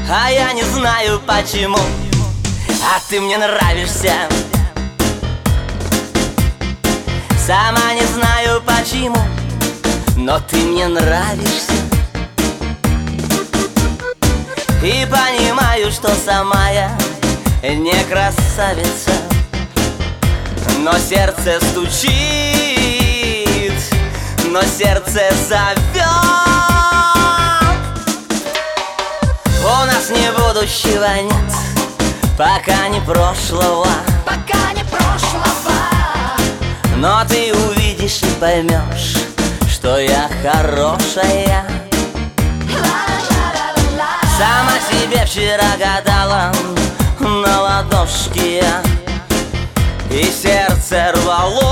а я не знаю почему. А ты мне нравишься, сама не знаю почему, но ты мне нравишься. И понимаю, что сама я не красавица, но сердце стучит, но сердце зовет. У нас не будущего нет, пока не прошлого, пока не прошлого. но ты увидишь и поймешь, что я хорошая. Сама себе вчера гадала на ладошке я, и сердце рвалось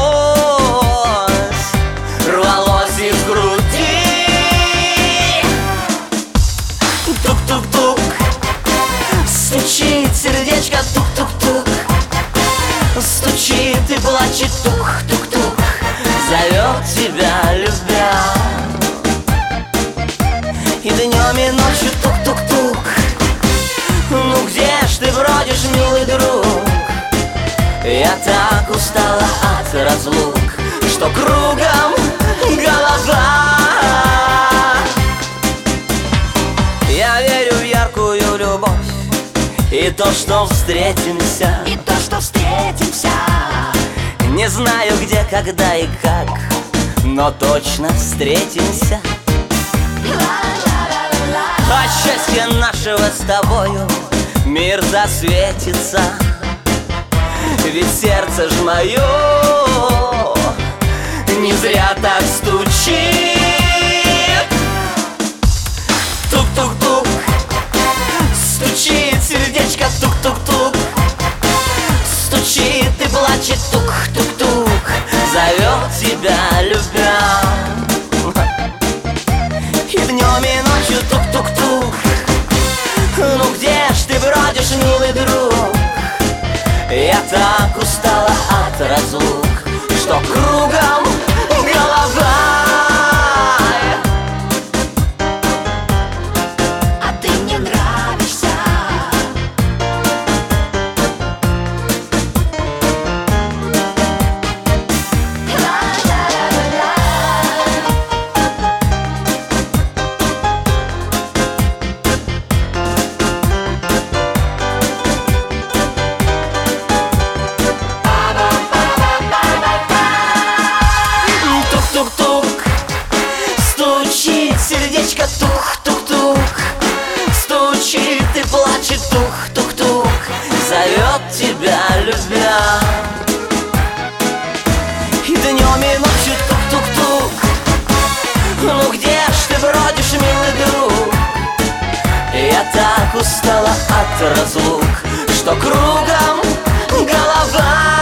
из груди. Тук-тук-тук, стучит сердечко, тук-тук-тук, стучит и плачет, тук-тук-тук, зовет тебя, любя. И днем и ночью тук-тук-тук, ну где ж ты бродишь, милый друг? Я так устала от разлук, что кругом голова. Я верю в яркую любовь и то, что встретимся, И то, что встретимся. не знаю где, когда и как, но точно встретимся. От счастья нашего с тобою мир засветится, ведь сердце ж мое не зря так стучит. Тук-тук-тук, стучит сердечко, тук-тук-тук, стучит и плачет, тук-тук-тук, зовет тебя, любя. И днем и ночью тук-тук-тук, ну где ж ты бродишь, милый друг? Я так устала от разлук, что кругом голова. А ты мне нравишься. Тук-тук-тук, стучит сердечко, тук-тук-тук, стучит и плачет, тук-тук-тук, зовет тебя, любя. И днем и ночью тук-тук-тук, ну где ж ты бродишь, милый друг? Я так устала от разлук, что кругом голова.